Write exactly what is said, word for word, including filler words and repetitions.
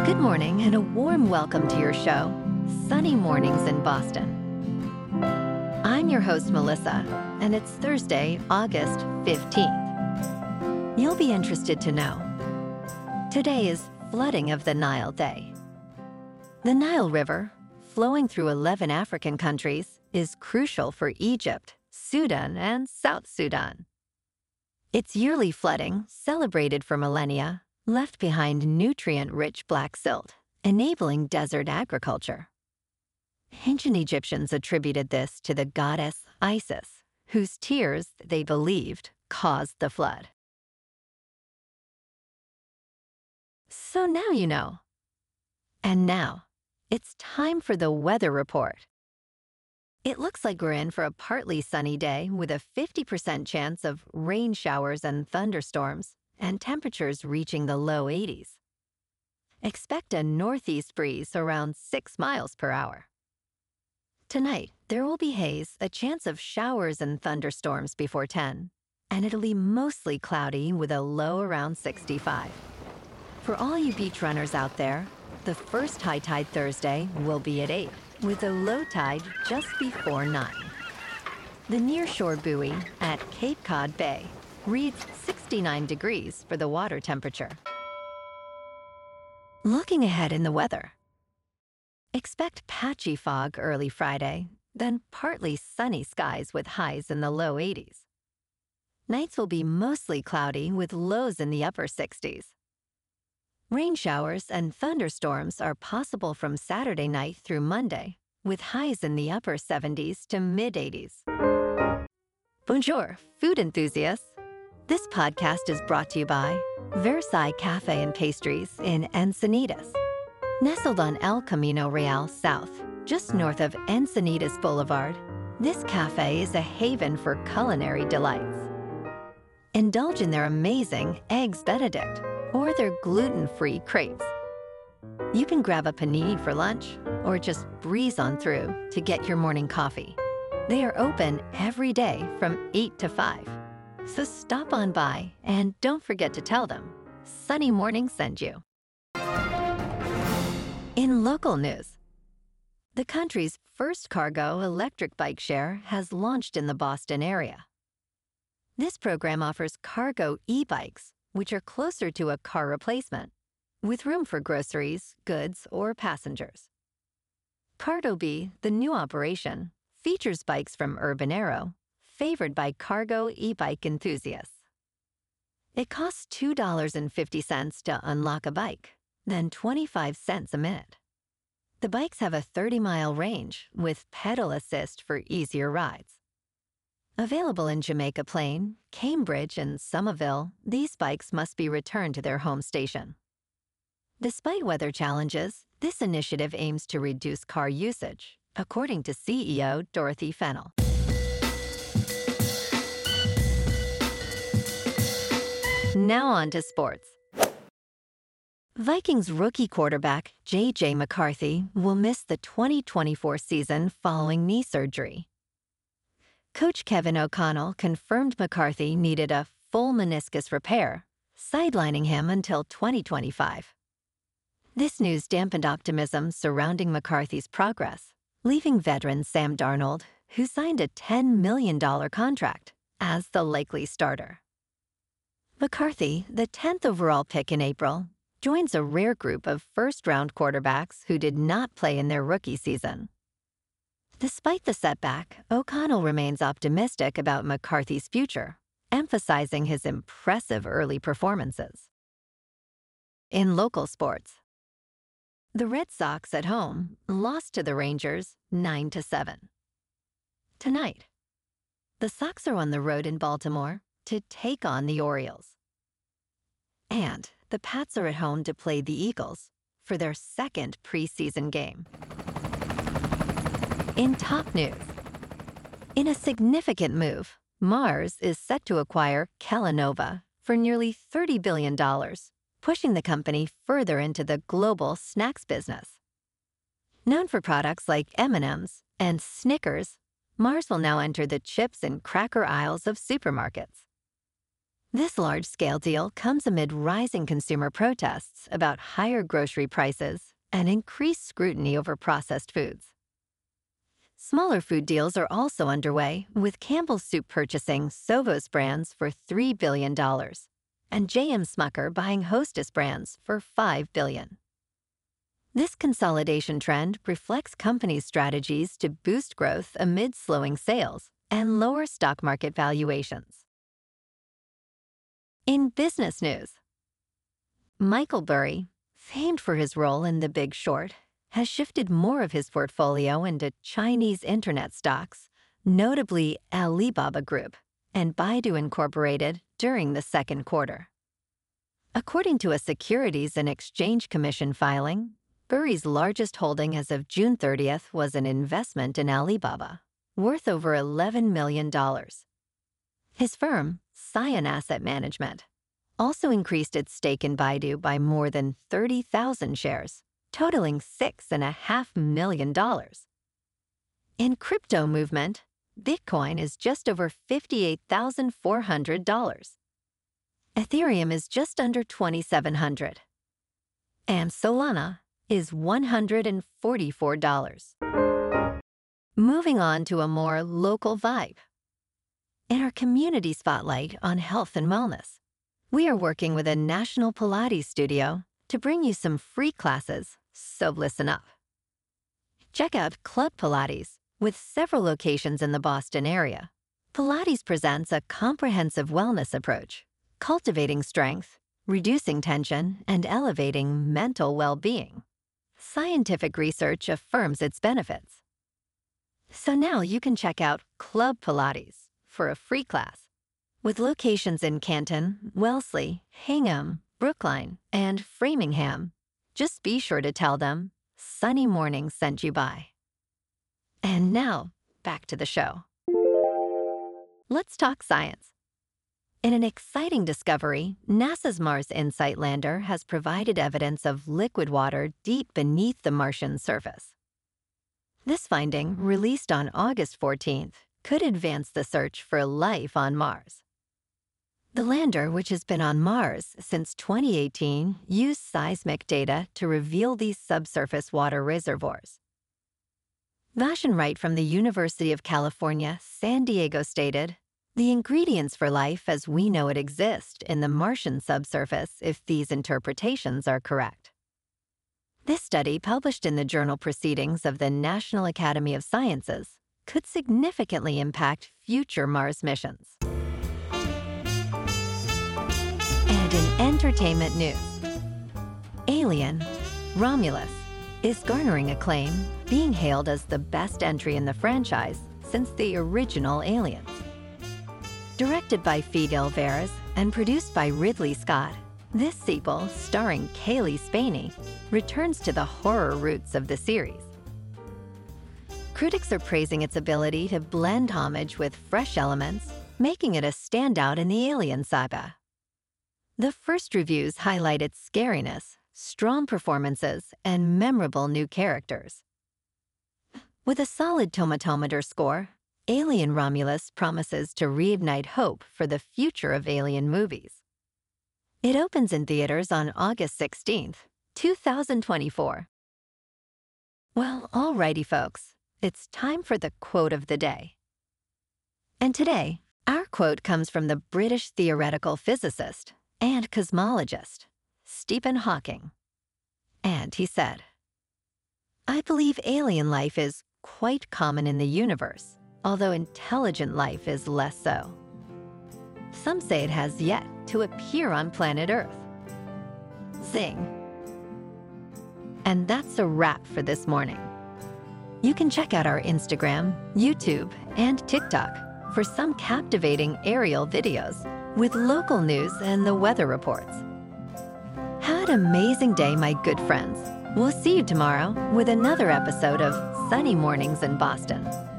Good morning and a warm welcome to your show, Sunny Mornings in Boston. I'm your host, Melissa, and it's Thursday, August fifteenth. You'll be interested to know. Today is Flooding of the Nile Day. The Nile River, flowing through eleven African countries, is crucial for Egypt, Sudan, and South Sudan. Its yearly flooding, celebrated for millennia, left behind nutrient-rich black silt, enabling desert agriculture. Ancient Egyptians attributed this to the goddess Isis, whose tears, they believed, caused the flood. So now you know. And now, it's time for the weather report. It looks like we're in for a partly sunny day with a fifty percent chance of rain showers and thunderstorms, and temperatures reaching the low eighties. Expect a northeast breeze around six miles per hour. Tonight, there will be haze, a chance of showers and thunderstorms before ten, and it'll be mostly cloudy with a low around sixty-five. For all you beach runners out there, the first high tide Thursday will be at eight, with a low tide just before nine. The nearshore buoy at Cape Cod Bay reads sixty-nine degrees for the water temperature. Looking ahead in the weather. Expect patchy fog early Friday, then partly sunny skies with highs in the low eighties. Nights will be mostly cloudy with lows in the upper sixties. Rain showers and thunderstorms are possible from Saturday night through Monday, with highs in the upper seventies to mid-eighties. Bonjour, food enthusiasts. This podcast is brought to you by Versailles Cafe and Pastries in Encinitas. Nestled on El Camino Real South, just north of Encinitas Boulevard, this cafe is a haven for culinary delights. Indulge in their amazing Eggs Benedict or their gluten-free crepes. You can grab a panini for lunch or just breeze on through to get your morning coffee. They are open every day from eight to five. So stop on by and don't forget to tell them Sunny Morning sent you. In local news, the country's first cargo electric bike share has launched in the Boston area. This program offers cargo e-bikes, which are closer to a car replacement, with room for groceries, goods, or passengers. Cardo-B, the new operation, features bikes from Urban Arrow, favored by cargo e-bike enthusiasts. It costs two dollars and fifty cents to unlock a bike, then twenty-five cents a minute. The bikes have a thirty-mile range with pedal assist for easier rides. Available in Jamaica Plain, Cambridge, and Somerville, these bikes must be returned to their home station. Despite weather challenges, this initiative aims to reduce car usage, according to C E O Dorothy Fennell. Now on to sports. Vikings rookie quarterback J J McCarthy will miss the twenty twenty-four season following knee surgery. Coach Kevin O'Connell confirmed McCarthy needed a full meniscus repair, sidelining him until twenty twenty-five. This news dampened optimism surrounding McCarthy's progress, leaving veteran Sam Darnold, who signed a ten million dollars contract, as the likely starter. McCarthy, the tenth overall pick in April, joins a rare group of first-round quarterbacks who did not play in their rookie season. Despite the setback, O'Connell remains optimistic about McCarthy's future, emphasizing his impressive early performances. In local sports, the Red Sox at home lost to the Rangers nine to seven. Tonight, the Sox are on the road in Baltimore to take on the Orioles. And the Pats are at home to play the Eagles for their second preseason game. In top news, in a significant move, Mars is set to acquire Kellanova for nearly thirty billion dollars, pushing the company further into the global snacks business. Known for products like M and M's and Snickers, Mars will now enter the chips and cracker aisles of supermarkets. This large-scale deal comes amid rising consumer protests about higher grocery prices and increased scrutiny over processed foods. Smaller food deals are also underway, with Campbell's Soup purchasing Sovos brands for three billion dollars and J M Smucker buying Hostess brands for five billion dollars. This consolidation trend reflects companies' strategies to boost growth amid slowing sales and lower stock market valuations. In business news, Michael Burry, famed for his role in The Big Short, has shifted more of his portfolio into Chinese internet stocks, notably Alibaba Group and Baidu Incorporated, during the second quarter. According to a Securities and Exchange Commission filing, Burry's largest holding as of June thirtieth was an investment in Alibaba, worth over eleven million dollars. His firm, Cyan Asset Management, also increased its stake in Baidu by more than thirty thousand shares, totaling six point five million dollars. In crypto movement, Bitcoin is just over fifty-eight thousand four hundred dollars. Ethereum is just under twenty-seven hundred dollars. And Solana is one hundred forty-four dollars. Moving on to a more local vibe. In our community spotlight on health and wellness, we are working with a national Pilates studio to bring you some free classes, so listen up. Check out Club Pilates. With several locations in the Boston area, Pilates presents a comprehensive wellness approach, cultivating strength, reducing tension, and elevating mental well-being. Scientific research affirms its benefits. So now you can check out Club Pilates for a free class. With locations in Canton, Wellesley, Hingham, Brookline, and Framingham, just be sure to tell them Sunny Morning sent you by. And now, back to the show. Let's talk science. In an exciting discovery, NASA's Mars InSight lander has provided evidence of liquid water deep beneath the Martian surface. This finding, released on August fourteenth, could advance the search for life on Mars. The lander, which has been on Mars since twenty eighteen, used seismic data to reveal these subsurface water reservoirs. Vashon Wright from the University of California, San Diego stated, "The ingredients for life as we know it exist in the Martian subsurface if these interpretations are correct." This study, published in the journal Proceedings of the National Academy of Sciences, could significantly impact future Mars missions. And in entertainment news, Alien: Romulus is garnering acclaim, being hailed as the best entry in the franchise since the original Aliens. Directed by Fidel Veras and produced by Ridley Scott, this sequel, starring Kaylee Spaney, returns to the horror roots of the series. Critics are praising its ability to blend homage with fresh elements, making it a standout in the Alien saga. The first reviews highlight its scariness, strong performances, and memorable new characters. With a solid tomatometer score, Alien Romulus promises to reignite hope for the future of Alien movies. It opens in theaters on August sixteenth, two thousand twenty-four. Well, alrighty folks, it's time for the quote of the day. And today, our quote comes from the British theoretical physicist and cosmologist, Stephen Hawking. And he said, "I believe alien life is quite common in the universe, although intelligent life is less so. Some say it has yet to appear on planet Earth." Zing. And that's a wrap for this morning. You can check out our Instagram, YouTube, and TikTok for some captivating aerial videos with local news and the weather reports. Have an amazing day, my good friends. We'll see you tomorrow with another episode of Sunny Mornings in Boston.